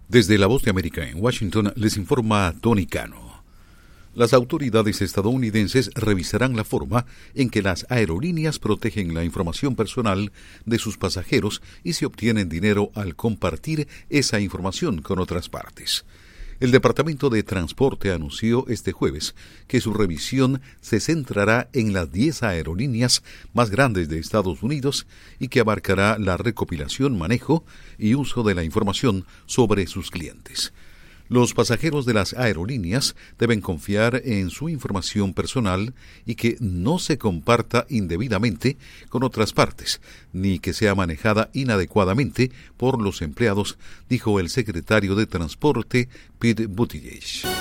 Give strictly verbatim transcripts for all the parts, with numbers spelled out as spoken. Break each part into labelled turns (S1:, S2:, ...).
S1: Desde La Voz de América en Washington les informa Tony Cano. Las autoridades estadounidenses revisarán la forma en que las aerolíneas protegen la información personal de sus pasajeros y se obtienen dinero al compartir esa información con otras partes. El Departamento de Transporte anunció este jueves que su revisión se centrará en las diez aerolíneas más grandes de Estados Unidos y que abarcará la recopilación, manejo y uso de la información sobre sus clientes. Los pasajeros de las aerolíneas deben confiar en su información personal y que no se comparta indebidamente con otras partes, ni que sea manejada inadecuadamente por los empleados, dijo el secretario de Transporte, Pete Buttigieg.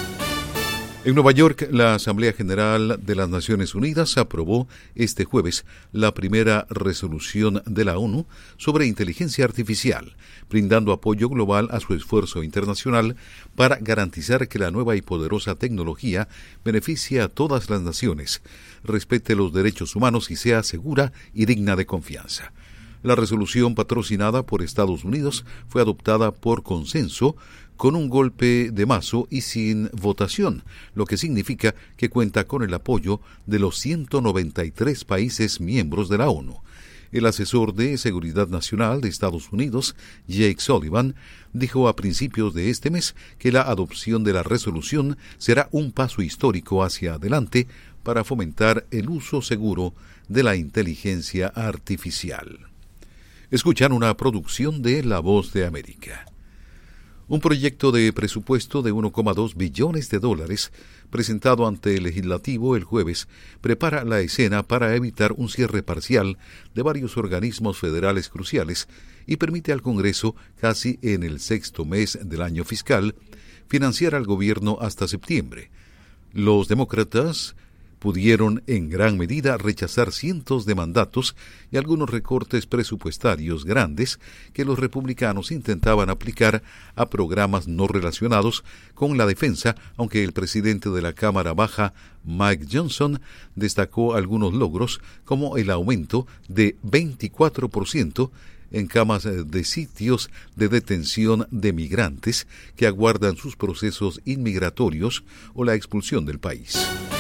S1: En Nueva York, la Asamblea General de las Naciones Unidas aprobó este jueves la primera resolución de la ONU sobre inteligencia artificial, brindando apoyo global a su esfuerzo internacional para garantizar que la nueva y poderosa tecnología beneficie a todas las naciones, respete los derechos humanos y sea segura y digna de confianza. La resolución, patrocinada por Estados Unidos, fue adoptada por consenso, con un golpe de mazo y sin votación, lo que significa que cuenta con el apoyo de los ciento noventa y tres países miembros de la ONU. El asesor de Seguridad Nacional de Estados Unidos, Jake Sullivan, dijo a principios de este mes que la adopción de la resolución será un paso histórico hacia adelante para fomentar el uso seguro de la inteligencia artificial. Escuchan una producción de La Voz de América. Un proyecto de presupuesto de uno coma dos billones de dólares presentado ante el legislativo el jueves prepara la escena para evitar un cierre parcial de varios organismos federales cruciales y permite al Congreso, casi en el sexto mes del año fiscal, financiar al gobierno hasta septiembre. Los demócratas pudieron en gran medida rechazar cientos de mandatos y algunos recortes presupuestarios grandes que los republicanos intentaban aplicar a programas no relacionados con la defensa, aunque el presidente de la Cámara Baja, Mike Johnson, destacó algunos logros como el aumento de veinticuatro por ciento en camas de sitios de detención de migrantes que aguardan sus procesos inmigratorios o la expulsión del país.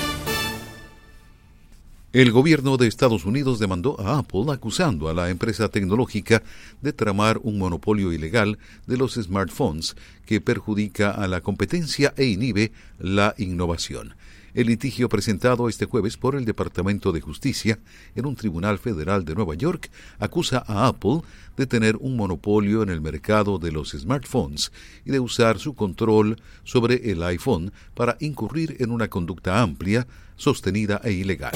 S1: El gobierno de Estados Unidos demandó a Apple acusando a la empresa tecnológica de tramar un monopolio ilegal de los smartphones que perjudica a la competencia e inhibe la innovación. El litigio presentado este jueves por el Departamento de Justicia en un tribunal federal de Nueva York acusa a Apple de tener un monopolio en el mercado de los smartphones y de usar su control sobre el iPhone para incurrir en una conducta amplia, sostenida e ilegal.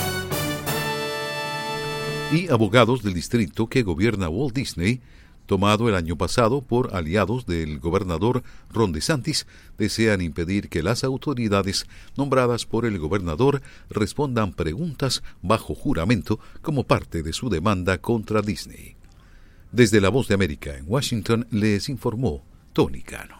S1: Y abogados del distrito que gobierna Walt Disney, tomado el año pasado por aliados del gobernador Ron DeSantis, desean impedir que las autoridades nombradas por el gobernador respondan preguntas bajo juramento como parte de su demanda contra Disney. Desde La Voz de América en Washington les informó Tony Cano.